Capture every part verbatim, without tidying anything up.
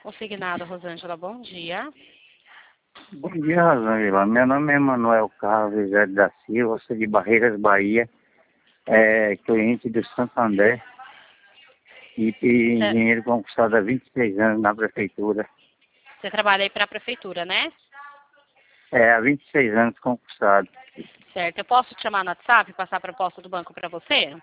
Consignado, Rosângela, bom dia. Bom dia, Rosângela. Meu nome é Manuel Carlos José da Silva, sou de Barreiras, Bahia, é, cliente do Santander e, e Cê- engenheiro concursado há vinte e seis anos na prefeitura. Você trabalha aí para a prefeitura, né? É, há vinte e seis anos concursado. Certo. Eu posso te chamar no WhatsApp e passar a proposta do banco para você?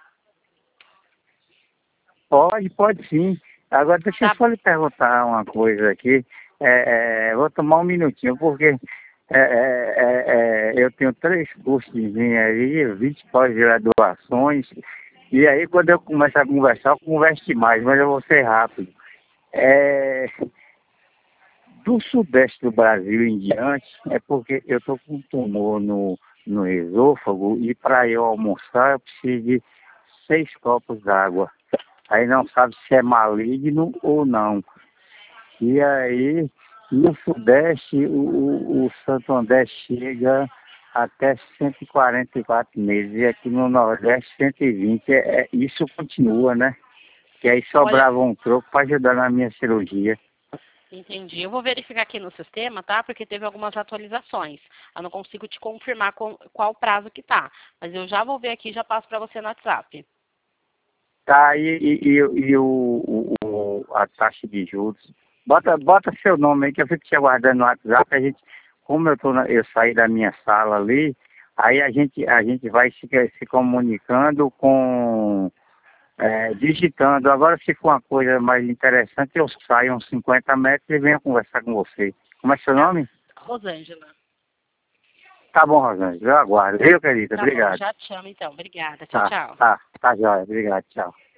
Pode, pode sim. Agora deixa eu Tá. só lhe perguntar uma coisa aqui. É, é, vou tomar um minutinho, porque é, é, é, é, eu tenho três cursos de engenharia, vinte pós-graduações, e aí quando eu começo a conversar, eu converso demais, mas eu vou ser rápido. É, do sudeste do Brasil em diante, é porque eu estou com um tumor no, no esôfago e para eu almoçar eu preciso de seis copos d'água. Aí não sabe se é maligno ou não. E aí, no Sudeste, o, o, o Santo André chega até cento e quarenta e quatro meses. E aqui no Nordeste, cento e vinte. É, é, isso continua, né? Que aí Olha, sobrava um troco para ajudar na minha cirurgia. entendi. Eu vou verificar aqui no sistema, tá? Porque teve algumas atualizações. Eu não consigo te confirmar com, qual prazo que tá. Mas eu já vou ver aqui e já passo para você no WhatsApp. Tá, e, e, e, e o, o, o- a taxa de juros. Bota, bota seu nome aí que eu fico te aguardando no WhatsApp. A gente, como eu, tô na, eu saí da minha sala ali, aí a gente, a gente vai se, se comunicando com, é, digitando. Agora, se for uma coisa mais interessante, eu saio uns cinquenta metros e venho conversar com você. Como é seu Tá? nome? Rosângela. Tá bom, Rosângela, eu aguardo. Eu, querida, Tá bom, obrigado. já te chamo então. Obrigada. Tchau, Tá, tchau. tá, tá jóia, obrigado, tchau.